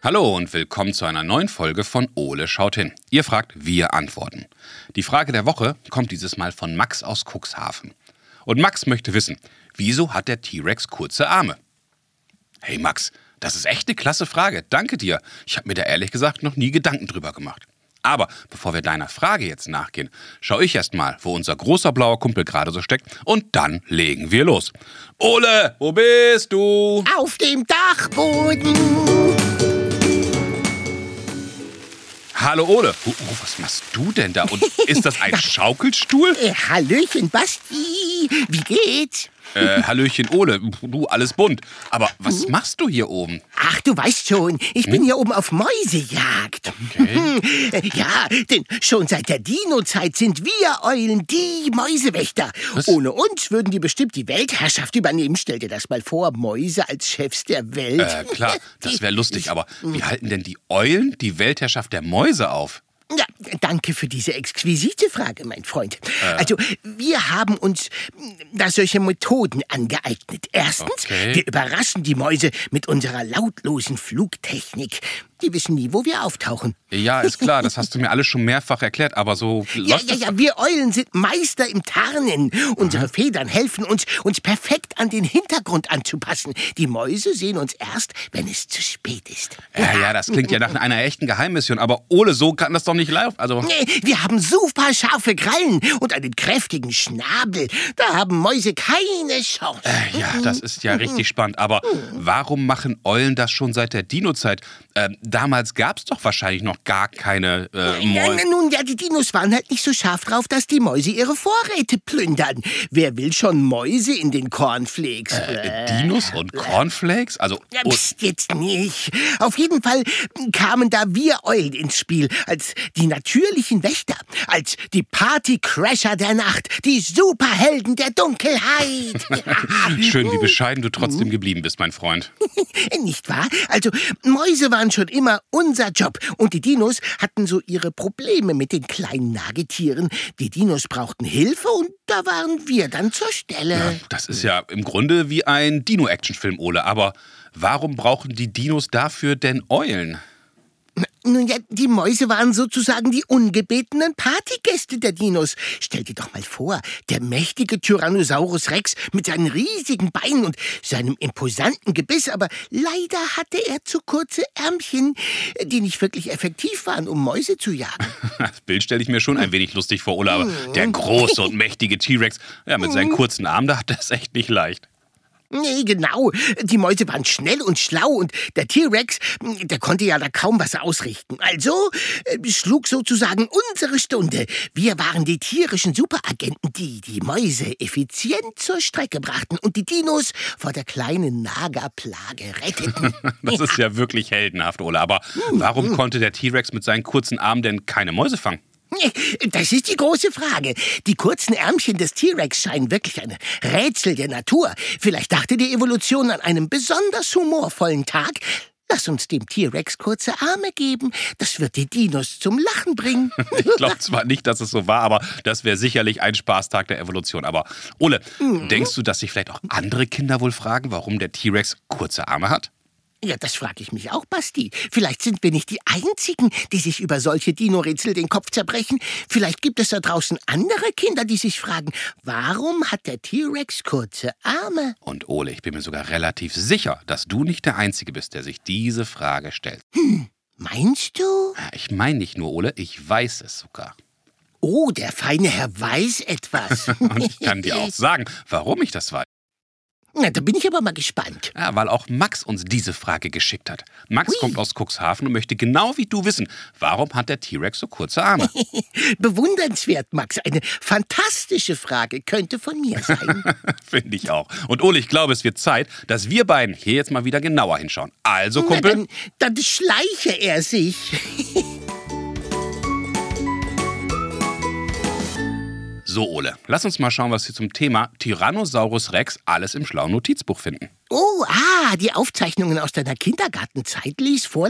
Hallo und willkommen zu einer neuen Folge von Ole schaut hin. Ihr fragt, wir antworten. Die Frage der Woche kommt dieses Mal von Max aus Cuxhaven. Und Max möchte wissen, wieso hat der T-Rex kurze Arme? Hey Max, das ist echt eine klasse Frage. Danke dir. Ich habe mir da ehrlich gesagt noch nie Gedanken drüber gemacht. Aber bevor wir deiner Frage jetzt nachgehen, schaue ich erst mal, wo unser großer blauer Kumpel gerade so steckt und dann legen wir los. Ole, wo bist du? Auf dem Dachboden. Hallo Ole, was machst du denn da? Und ist das ein Schaukelstuhl? Hallöchen, Basti. Wie geht's? Hallöchen Ole, du, alles bunt. Aber was machst du hier oben? Ach, du weißt schon, ich bin hier oben auf Mäusejagd. Okay. Ja, denn schon seit der Dino-Zeit sind wir Eulen die Mäusewächter. Was? Ohne uns würden die bestimmt die Weltherrschaft übernehmen. Stell dir das mal vor, Mäuse als Chefs der Welt. Klar, das wäre lustig, aber wie halten denn die Eulen die Weltherrschaft der Mäuse auf? Ja, danke für diese exquisite Frage, mein Freund. Also, wir haben uns da solche Methoden angeeignet. Erstens, Okay. wir überraschen die Mäuse mit unserer lautlosen Flugtechnik. Die wissen nie, wo wir auftauchen. Ja, ist klar, das hast du mir alles schon mehrfach erklärt, aber so Ja, läuft das- wir Eulen sind Meister im Tarnen. Unsere Federn helfen uns perfekt an den Hintergrund anzupassen. Die Mäuse sehen uns erst, wenn es zu spät ist. Ja, das klingt ja nach einer echten Geheimmission, aber Ole, so kann das doch nicht laufen. Also, Nee, wir haben super scharfe Krallen und einen kräftigen Schnabel. Da haben Mäuse keine Chance. ja, das ist ja richtig spannend, aber warum machen Eulen das schon seit der Dino-Zeit? Damals gab es doch wahrscheinlich noch gar keine Mäuse. Nun, die Dinos waren halt nicht so scharf drauf, dass die Mäuse ihre Vorräte plündern. Wer will schon Mäuse in den Cornflakes? Dinos und Cornflakes? Also, Ja, pst, jetzt nicht. Auf jeden Fall kamen da wir Eulen ins Spiel, als die natürlichen Wächter, als die Partycrasher der Nacht, die Superhelden der Dunkelheit. schön, wie bescheiden du trotzdem geblieben bist, mein Freund. Nicht wahr? Also, Mäuse waren schon immer unser Job. Und die Dinos hatten so ihre Probleme mit den kleinen Nagetieren. Die Dinos brauchten Hilfe und da waren wir dann zur Stelle. Das ist ja im Grunde wie ein Dino-Action-Film, Ole. Aber warum brauchen die Dinos dafür denn Eulen? Nun ja, die Mäuse waren sozusagen die ungebetenen Partygäste der Dinos. Stell dir doch mal vor, der mächtige Tyrannosaurus Rex mit seinen riesigen Beinen und seinem imposanten Gebiss, aber leider hatte er zu kurze Ärmchen, die nicht wirklich effektiv waren, um Mäuse zu jagen. Das Bild stelle ich mir schon ein wenig lustig vor, Ole. Aber der große und mächtige T-Rex, ja, mit seinen kurzen Armen, da hat er es echt nicht leicht. Nee, genau. Die Mäuse waren schnell und schlau und der T-Rex, der konnte ja da kaum was ausrichten. Also schlug sozusagen unsere Stunde. Wir waren die tierischen Superagenten, die die Mäuse effizient zur Strecke brachten und die Dinos vor der kleinen Nagerplage retteten. Das ist ja wirklich heldenhaft, Ole. Aber warum konnte der T-Rex mit seinen kurzen Armen denn keine Mäuse fangen? Das ist die große Frage. Die kurzen Ärmchen des T-Rex scheinen wirklich ein Rätsel der Natur. Vielleicht dachte die Evolution an einem besonders humorvollen Tag. Lass uns dem T-Rex kurze Arme geben. Das wird die Dinos zum Lachen bringen. Ich glaube zwar nicht, dass es so war, aber das wäre sicherlich ein Spaßtag der Evolution. Aber Ole, denkst du, dass sich vielleicht auch andere Kinder wohl fragen, warum der T-Rex kurze Arme hat? Ja, das frage ich mich auch, Basti. Vielleicht sind wir nicht die Einzigen, die sich über solche Dino-Rätsel den Kopf zerbrechen. Vielleicht gibt es da draußen andere Kinder, die sich fragen, warum hat der T-Rex kurze Arme? Und Ole, ich bin mir sogar relativ sicher, dass du nicht der Einzige bist, der sich diese Frage stellt. Meinst du? Ich meine nicht nur, Ole, ich weiß es sogar. Oh, der feine Herr weiß etwas. Und ich kann dir auch sagen, warum ich das weiß. Na, da bin ich aber mal gespannt. Ja, weil auch Max uns diese Frage geschickt hat. Max kommt aus Cuxhaven und möchte genau wie du wissen, warum hat der T-Rex so kurze Arme? Bewundernswert, Max. Eine fantastische Frage könnte von mir sein. Finde ich auch. Und Ole, ich glaube, es wird Zeit, dass wir beiden hier jetzt mal wieder genauer hinschauen. Also, Na, Kumpel, dann schleiche er sich. so Ole, lass uns mal schauen, was wir zum Thema Tyrannosaurus Rex alles im schlauen Notizbuch finden. Oh, die Aufzeichnungen aus deiner Kindergartenzeit. Lies vor.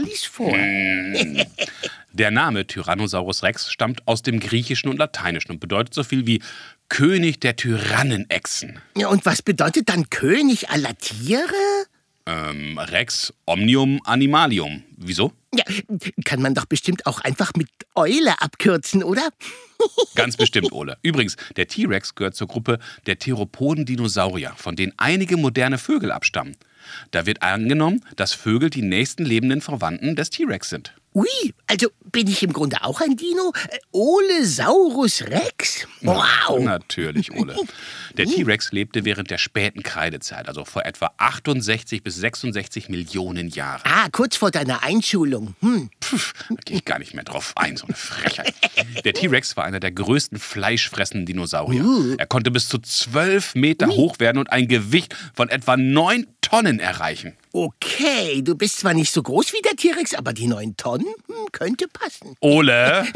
Der Name Tyrannosaurus Rex stammt aus dem Griechischen und Lateinischen und bedeutet so viel wie König der Tyrannenechsen. Ja, und was bedeutet dann König aller Tiere? Rex omnium animalium, Wieso? Ja, kann man doch bestimmt auch einfach mit Eule abkürzen, oder? Ganz bestimmt, Ole. Übrigens, der T-Rex gehört zur Gruppe der Theropoden-Dinosaurier, von denen einige moderne Vögel abstammen. Da wird angenommen, dass Vögel die nächsten lebenden Verwandten des T-Rex sind. Ui, also bin ich im Grunde auch ein Dino? Olesaurus Rex? Wow! Natürlich, Ole. Der T-Rex lebte während der späten Kreidezeit, also vor etwa 68 bis 66 Millionen Jahren. Ah, kurz vor deiner Einschulung. Da gehe ich gar nicht mehr drauf ein, so eine Frechheit. Der T-Rex war einer der größten fleischfressenden Dinosaurier. Er konnte bis zu 12 Meter hoch werden und ein Gewicht von etwa 9 Tonnen erreichen. Okay, du bist zwar nicht so groß wie der T-Rex, aber die 9 Tonnen könnte passen. Ole!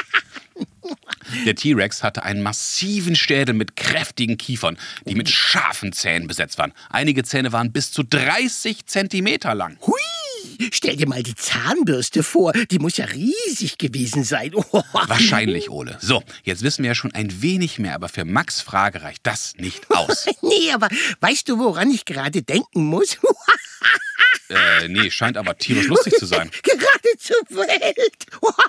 Der T-Rex hatte einen massiven Schädel mit kräftigen Kiefern, die mit scharfen Zähnen besetzt waren. Einige Zähne waren bis zu 30 Zentimeter lang. Hui! Stell dir mal die Zahnbürste vor. Die muss ja riesig gewesen sein. Oh. Wahrscheinlich, Ole. So, jetzt wissen wir ja schon ein wenig mehr, aber für Max' Frage reicht das nicht aus. Nee, aber weißt du, woran ich gerade denken muss? Nee, scheint aber tierisch lustig zu sein. Geradezu wild.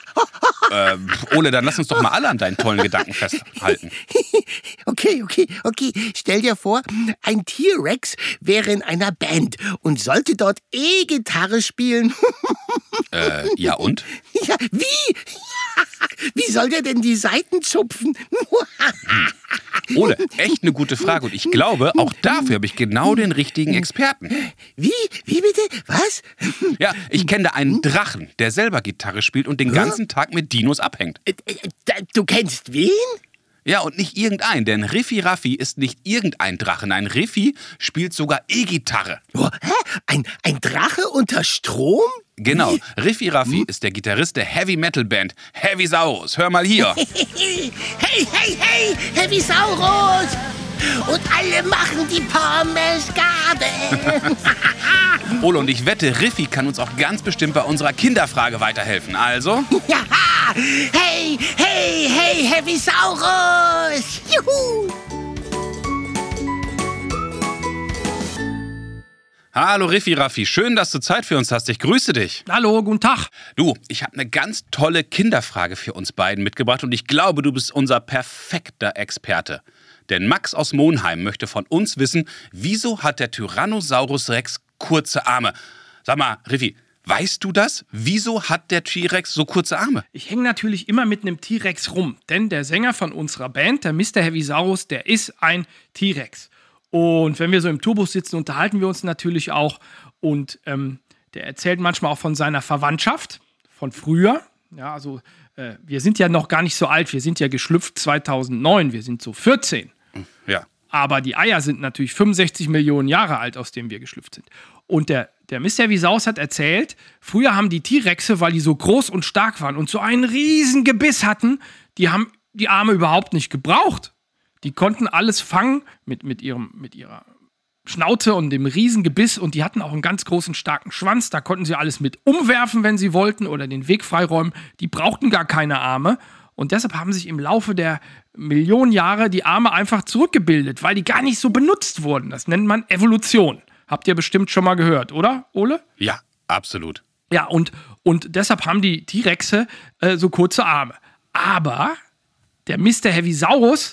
Ole, dann lass uns doch mal alle an deinen tollen Gedanken festhalten. Okay. Stell dir vor, ein T-Rex wäre in einer Band und sollte dort E-Gitarre spielen. Ja und? Ja, wie? Wie soll der denn die Saiten zupfen? Ole, echt eine gute Frage. Und ich glaube, auch dafür habe ich genau den richtigen Experten. Wie? Wie bitte? Was? Ja, ich kenne da einen Drachen, der selber Gitarre spielt und den ganzen Tag mit Dinos abhängt. Du kennst wen? Ja, und nicht irgendein, denn Riffi Raffi ist nicht irgendein Drache. Nein, Riffi spielt sogar E-Gitarre. Oh, hä? Ein Drache unter Strom? Genau, Riffi Raffi ist der Gitarrist der Heavy-Metal-Band Heavisaurus. Hör mal hier. Hey, Heavisaurus! Und alle machen die Pommesgabel. Ole, und ich wette, Riffi kann uns auch ganz bestimmt bei unserer Kinderfrage weiterhelfen. Also? Ja, hey, Heavisaurus! Juhu! Hallo Riffi Raffi, schön, dass du Zeit für uns hast. Ich grüße dich. Hallo, guten Tag. Du, ich habe eine ganz tolle Kinderfrage für uns beiden mitgebracht und ich glaube, du bist unser perfekter Experte. Denn Max aus Monheim möchte von uns wissen, wieso hat der Tyrannosaurus Rex kurze Arme? Sag mal, Riffi, weißt du das? Wieso hat der T-Rex so kurze Arme? Ich hänge natürlich immer mit einem T-Rex rum, denn der Sänger von unserer Band, der Mr. Heavisaurus, der ist ein T-Rex. Und wenn wir so im Tourbus sitzen, unterhalten wir uns natürlich auch. Und der erzählt manchmal auch von seiner Verwandtschaft, von früher. Ja, also wir sind ja noch gar nicht so alt. Wir sind ja geschlüpft 2009. Wir sind so 14. Ja. Aber die Eier sind natürlich 65 Millionen Jahre alt, aus denen wir geschlüpft sind. Und der Mr. Heavisaurus hat erzählt, früher haben die T-Rexe, weil die so groß und stark waren und so einen riesen Gebiss hatten, die haben die Arme überhaupt nicht gebraucht. Die konnten alles fangen mit ihrer Schnauze und dem Riesengebiss und die hatten auch einen ganz großen, starken Schwanz. Da konnten sie alles mit umwerfen, wenn sie wollten oder den Weg freiräumen. Die brauchten gar keine Arme und deshalb haben sich im Laufe der Millionen Jahre die Arme einfach zurückgebildet, weil die gar nicht so benutzt wurden. Das nennt man Evolution. Habt ihr bestimmt schon mal gehört, oder, Ole? Ja, absolut. Ja, und deshalb haben die T-Rexe so kurze Arme. Aber der Mr. Heavisaurus,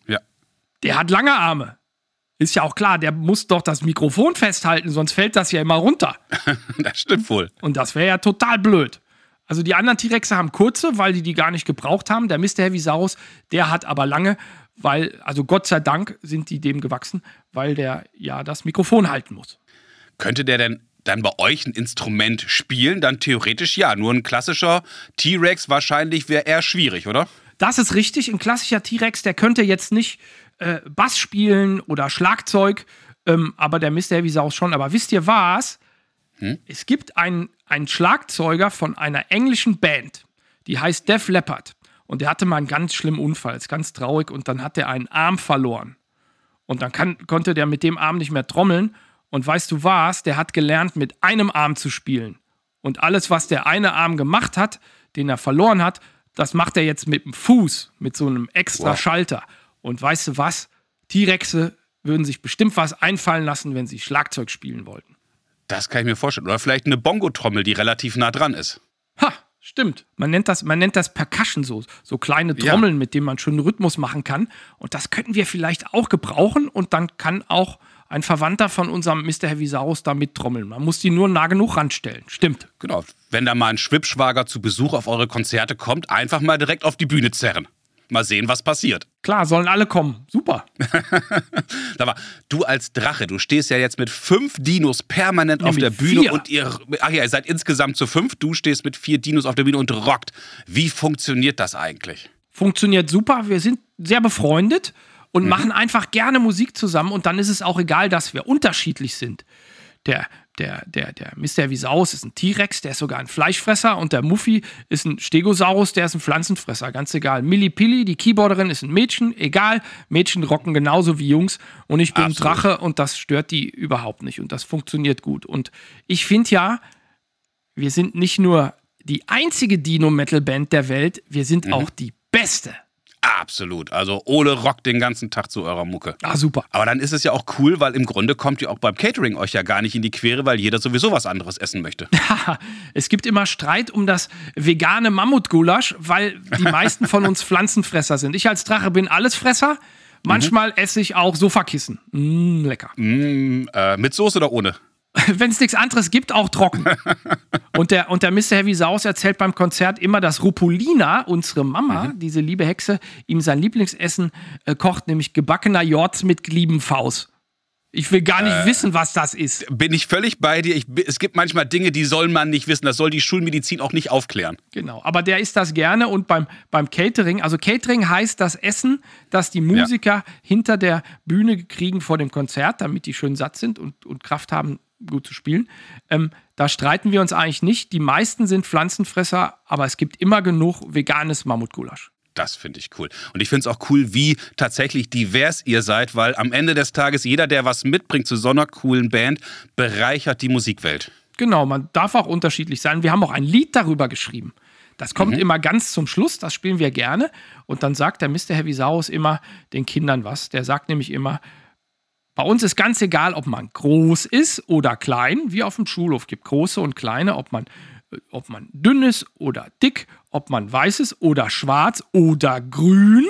der hat lange Arme. Ist ja auch klar, der muss doch das Mikrofon festhalten, sonst fällt das ja immer runter. Das stimmt wohl. Und das wäre ja total blöd. Also die anderen T-Rexe haben kurze, weil die gar nicht gebraucht haben. Der Mr. Heavisaurus, der hat aber lange, also Gott sei Dank sind die dem gewachsen, weil der ja das Mikrofon halten muss. Könnte der denn dann bei euch ein Instrument spielen? Dann theoretisch ja. Nur ein klassischer T-Rex wahrscheinlich wäre eher schwierig, oder? Das ist richtig. Ein klassischer T-Rex, der könnte jetzt nicht Bass spielen oder Schlagzeug, aber der Mr. Heavisaurus schon. Aber wisst ihr was? Es gibt einen Schlagzeuger von einer englischen Band, die heißt Def Leppard. Und der hatte mal einen ganz schlimmen Unfall, ist ganz traurig. Und dann hat er einen Arm verloren. Und dann konnte der mit dem Arm nicht mehr trommeln. Und weißt du was? Der hat gelernt, mit einem Arm zu spielen. Und alles, was der eine Arm gemacht hat, den er verloren hat, das macht er jetzt mit dem Fuß, mit so einem extra Schalter. Und weißt du was? T-Rexe würden sich bestimmt was einfallen lassen, wenn sie Schlagzeug spielen wollten. Das kann ich mir vorstellen. Oder vielleicht eine Bongo-Trommel, die relativ nah dran ist. Ha, stimmt. Man nennt das Percussion, so kleine Trommeln, mit denen man schon einen Rhythmus machen kann. Und das könnten wir vielleicht auch gebrauchen und dann kann auch ein Verwandter von unserem Mr. Heavisaurus da mittrommeln. Man muss die nur nah genug ranstellen. Stimmt. Genau. Wenn da mal ein Schwippschwager zu Besuch auf eure Konzerte kommt, einfach mal direkt auf die Bühne zerren. Mal sehen, was passiert. Klar, sollen alle kommen. Super. Sag mal, du als Drache, du stehst ja jetzt mit 5 Dinos permanent auf der Bühne 4. Und ihr seid insgesamt zu 5. Du stehst mit 4 Dinos auf der Bühne und rockt. Wie funktioniert das eigentlich? Funktioniert super. Wir sind sehr befreundet und machen einfach gerne Musik zusammen und dann ist es auch egal, dass wir unterschiedlich sind. Der Mr. Heavisaurus ist ein T-Rex, der ist sogar ein Fleischfresser und der Muffy ist ein Stegosaurus, der ist ein Pflanzenfresser, ganz egal. Millipilli, die Keyboarderin, ist ein Mädchen, egal. Mädchen rocken genauso wie Jungs und ich bin ein Drache und das stört die überhaupt nicht und das funktioniert gut. Und ich finde ja, wir sind nicht nur die einzige Dino-Metal-Band der Welt, wir sind auch die beste. Absolut. Also Ole rockt den ganzen Tag zu eurer Mucke. Ah, super. Aber dann ist es ja auch cool, weil im Grunde kommt ihr auch beim Catering euch ja gar nicht in die Quere, weil jeder sowieso was anderes essen möchte. Es gibt immer Streit um das vegane Mammutgulasch, weil die meisten von uns Pflanzenfresser sind. Ich als Drache bin Allesfresser. Manchmal esse ich auch Sofakissen. Lecker. Mit Soße oder ohne? Wenn es nichts anderes gibt, auch trocken. Und der Mr. Heavisaurus erzählt beim Konzert immer, dass Rupulina, unsere Mama, diese liebe Hexe, ihm sein Lieblingsessen kocht, nämlich gebackener Jorts mit Gliebenfaust. Ich will gar nicht wissen, was das ist. Bin ich völlig bei dir. Es gibt manchmal Dinge, die soll man nicht wissen. Das soll die Schulmedizin auch nicht aufklären. Genau, aber der isst das gerne und beim Catering, also Catering heißt das Essen, das die Musiker hinter der Bühne kriegen vor dem Konzert, damit die schön satt sind und Kraft haben, gut zu spielen. Da streiten wir uns eigentlich nicht. Die meisten sind Pflanzenfresser, aber es gibt immer genug veganes Mammutgulasch. Das finde ich cool. Und ich finde es auch cool, wie tatsächlich divers ihr seid, weil am Ende des Tages jeder, der was mitbringt zu so einer coolen Band, bereichert die Musikwelt. Genau, man darf auch unterschiedlich sein. Wir haben auch ein Lied darüber geschrieben. Das kommt immer ganz zum Schluss, das spielen wir gerne. Und dann sagt der Mr. Heavisaurus immer den Kindern was. Der sagt nämlich immer, bei uns ist ganz egal, ob man groß ist oder klein, wie auf dem Schulhof. Es gibt große und kleine, ob man dünn ist oder dick, ob man weiß ist oder schwarz oder grün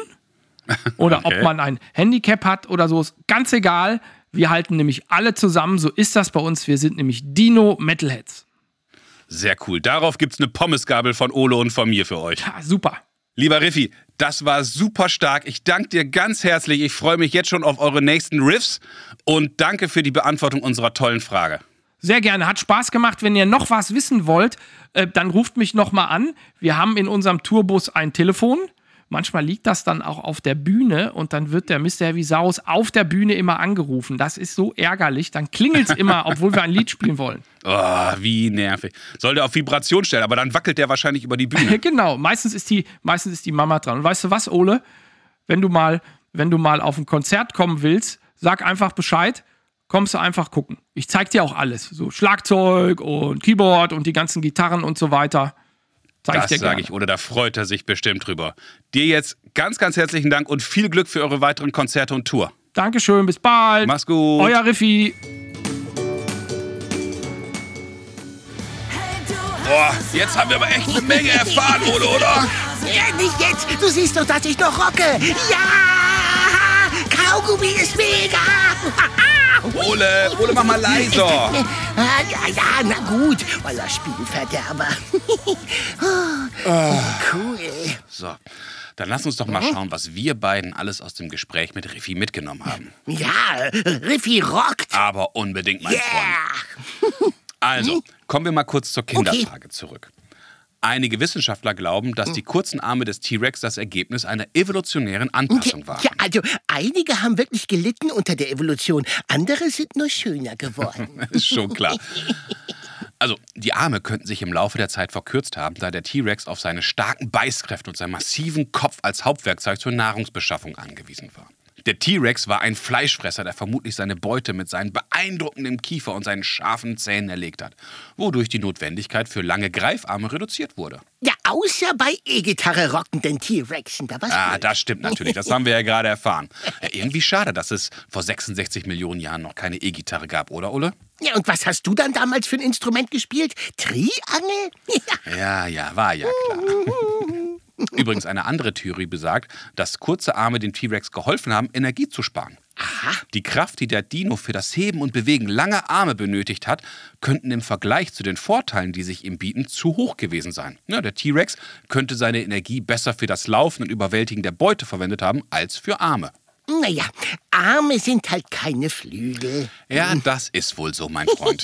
oder ob man ein Handicap hat oder so. Ist ganz egal. Wir halten nämlich alle zusammen. So ist das bei uns. Wir sind nämlich Dino-Metalheads. Sehr cool. Darauf gibt's eine Pommesgabel von Ole und von mir für euch. Ja, super. Lieber Riffi, das war super stark. Ich danke dir ganz herzlich. Ich freue mich jetzt schon auf eure nächsten Riffs und danke für die Beantwortung unserer tollen Frage. Sehr gerne. Hat Spaß gemacht. Wenn ihr noch was wissen wollt, dann ruft mich noch mal an. Wir haben in unserem Tourbus ein Telefon. Manchmal liegt das dann auch auf der Bühne und dann wird der Mr. Heavisaurus auf der Bühne immer angerufen. Das ist so ärgerlich. Dann klingelt es immer, obwohl wir ein Lied spielen wollen. Oh, wie nervig. Soll der auf Vibration stellen, aber dann wackelt der wahrscheinlich über die Bühne. Genau. Meistens ist die Mama dran. Und weißt du was, Ole? Wenn du mal auf ein Konzert kommen willst, sag einfach Bescheid. Kommst du einfach gucken. Ich zeig dir auch alles. So Schlagzeug und Keyboard und die ganzen Gitarren und so weiter. Das sage ich, oder da freut er sich bestimmt drüber. Dir jetzt ganz, ganz herzlichen Dank und viel Glück für eure weiteren Konzerte und Tour. Dankeschön, bis bald. Mach's gut. Euer Riffi. Boah, jetzt haben wir aber echt eine Menge erfahren, Ole, oder? Ja, nicht jetzt. Du siehst doch, dass ich noch rocke. Ja! Kaugummi ist mega! Ole, mach mal leiser. Ja, na gut. Euer Spielverderber. Cool. So, dann lass uns doch mal schauen, was wir beiden alles aus dem Gespräch mit Riffi mitgenommen haben. Ja, Riffi rockt. Aber unbedingt, mein Freund. Also, kommen wir mal kurz zur Kinderfrage zurück. Einige Wissenschaftler glauben, dass die kurzen Arme des T-Rex das Ergebnis einer evolutionären Anpassung waren. Ja, also einige haben wirklich gelitten unter der Evolution, andere sind nur schöner geworden. Ist schon klar. Also, die Arme könnten sich im Laufe der Zeit verkürzt haben, da der T-Rex auf seine starken Beißkräfte und seinen massiven Kopf als Hauptwerkzeug zur Nahrungsbeschaffung angewiesen war. Der T-Rex war ein Fleischfresser, der vermutlich seine Beute mit seinem beeindruckenden Kiefer und seinen scharfen Zähnen erlegt hat, wodurch die Notwendigkeit für lange Greifarme reduziert wurde. Ja, außer bei E-Gitarre rockenden T-Rexen da was Ah, blöd. das stimmt natürlich. Das haben wir ja gerade erfahren. Ja, irgendwie schade, dass es vor 66 Millionen Jahren noch keine E-Gitarre gab, oder, Ole? Ja, und was hast du dann damals für ein Instrument gespielt? Triangel? Ja, war ja klar. Übrigens, eine andere Theorie besagt, dass kurze Arme dem T-Rex geholfen haben, Energie zu sparen. Aha. Die Kraft, die der Dino für das Heben und Bewegen langer Arme benötigt hat, könnten im Vergleich zu den Vorteilen, die sich ihm bieten, zu hoch gewesen sein. Ja, der T-Rex könnte seine Energie besser für das Laufen und Überwältigen der Beute verwendet haben, als für Arme. Naja, Arme sind halt keine Flügel. Ja, das ist wohl so, mein Freund.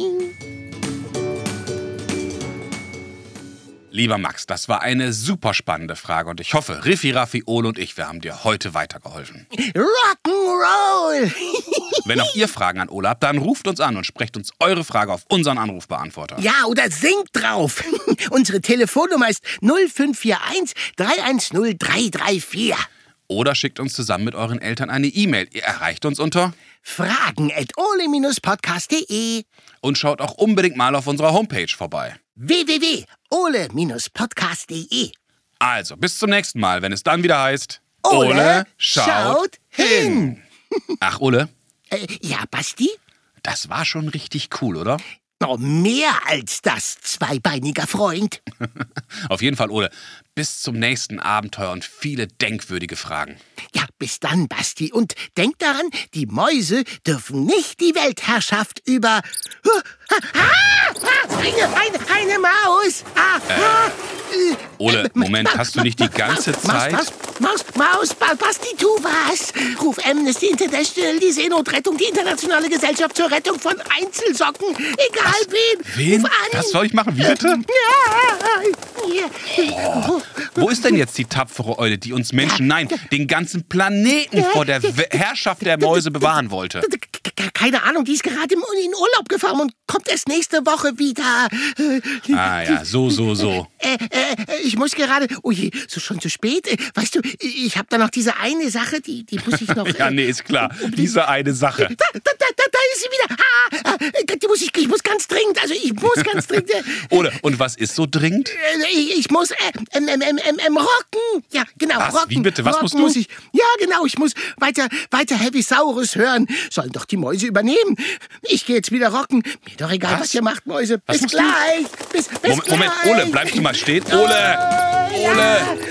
Lieber Max, das war eine super spannende Frage und ich hoffe, Riffi, Raffi, Ole und ich, wir haben dir heute weitergeholfen. Rock'n'Roll! Wenn auch ihr Fragen an Ole habt, dann ruft uns an und sprecht uns eure Frage auf unseren Anrufbeantworter. Ja, oder singt drauf. Unsere Telefonnummer ist 0541 310 334. Oder schickt uns zusammen mit euren Eltern eine E-Mail. Ihr erreicht uns unter fragen@ole-podcast.de und schaut auch unbedingt mal auf unserer Homepage vorbei. www.ole-podcast.de. Also, bis zum nächsten Mal, wenn es dann wieder heißt Ole schaut hin. Ach, Ole, Ja, Basti? das war schon richtig cool, oder? Oh, mehr als das, zweibeiniger Freund. Auf jeden Fall, Ole, bis zum nächsten Abenteuer und viele denkwürdige Fragen. Ja, bis dann, Basti. Und denk daran, die Mäuse dürfen nicht die Weltherrschaft über... Eine Maus! Ole, Moment, hast du nicht die ganze Zeit... Maus, Basti, tu was! Ruf Amnesty International, die Seenotrettung, die Internationale Gesellschaft zur Rettung von Einzelsocken. Egal wen. Wen? Ruf an. Was soll ich machen? Wie bitte? Ja. Wo ist denn jetzt die tapfere Eule, die uns Menschen, nein, den ganzen Planeten vor der Herrschaft der Mäuse bewahren wollte? Keine Ahnung, die ist gerade in Urlaub gefahren und kommt erst nächste Woche wieder. Ah ja, so. Ich muss gerade... Oh je, schon zu spät. Weißt du, ich habe da noch diese eine Sache, die muss ich noch... Ja, nee, ist klar. Diese eine Sache. Da ist sie wieder. Ich muss ganz dringend, Ole, und was ist so dringend? Ich muss rocken. Ja, genau, Was? rocken. Wie bitte? Was rocken musst du? Ja, genau, ich muss weiter Heavisaurus hören. Sollen doch die Mäuse übernehmen. Ich gehe jetzt wieder rocken. Mir doch egal, was ihr macht, Mäuse. Was Bis musst gleich. Bis Moment, gleich. Ole, bleibst du mal stehen? Ole!